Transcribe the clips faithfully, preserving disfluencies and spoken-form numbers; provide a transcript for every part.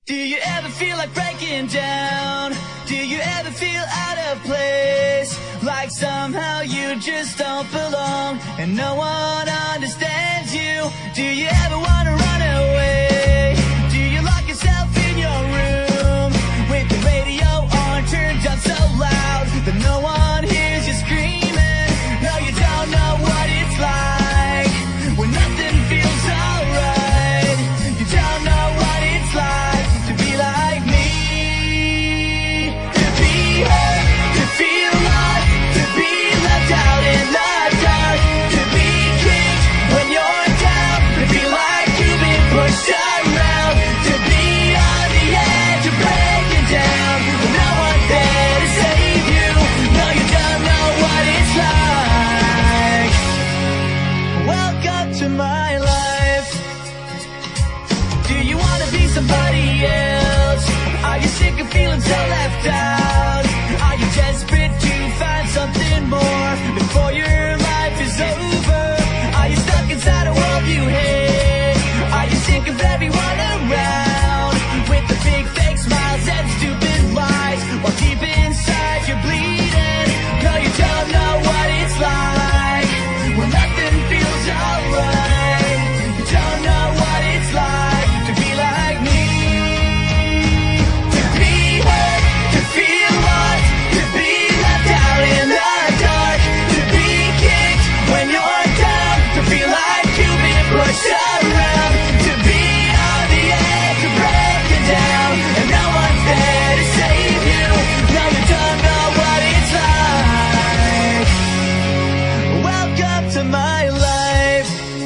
Do you ever feel like breaking down? Do you ever feel out of place? Like somehow you just don't belong and no one understands you? Do you ever want to run away? Do you lock yourself in your room with the radio on turned up so loud that no one hears you screaming? No, you don't know what it's like when nothing feels alright. You don't know what it's like to be like me, to be hurt, to feel lost, to be left out in the dark, to be kicked when you're down, to feel like you've been pushed around, to be on the edge of breaking down, with no one there to save you. No, you don't know what it's like. Welcome to my life. Do you wanna be somebody else? Are you sick of feeling so left out? Are you desperate to find something more before your life is over? Are you stuck inside a world you hate? Are you sick of everyone around with the big fake smiles and stupid lies while deep inside you're bleeding? No, you don't know what it's like when nothing feels alright. You don't know what it's like to be like me, to be hurt, to feel lost, to be left out in the dark, to be kicked when you're down, to feel like you've been pushed around, to be on the edge of breaking down and no one's there to save you. No, you don't know what it's like. Welcome to my life.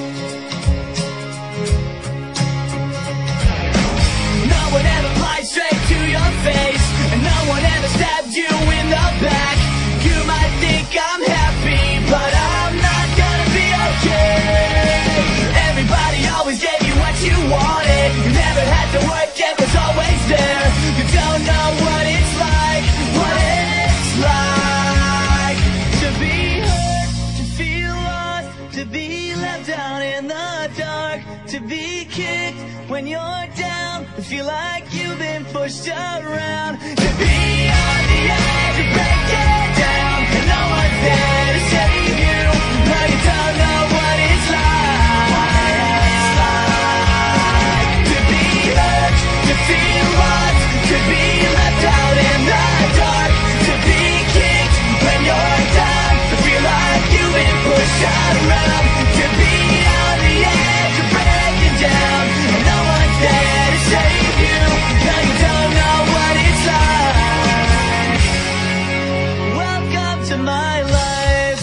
No one ever lied straight to your face, and no one ever stabbed you in the back. You might think I'm happy, but I'm not gonna be okay. Everybody always gave you what you wanted. You never had to work, it was always there. You don't know what it's like, what it's like to be hurt, to feel lost, to be left out in the dark, to be kicked when you're down, to feel like you've been pushed around, to be on the edge of breaking down and no one's there to save you. No, you don't know what it's like, to be hurt, to feel lost, to be left out in the dark, to be kicked when you're down, to feel like you've been pushed around, to be on the edge of breaking down and no one's there to save you. No, you don't know what it's like. Welcome to my life.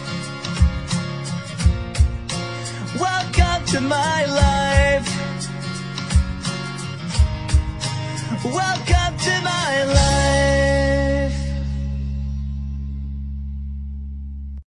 Welcome to my life. Welcome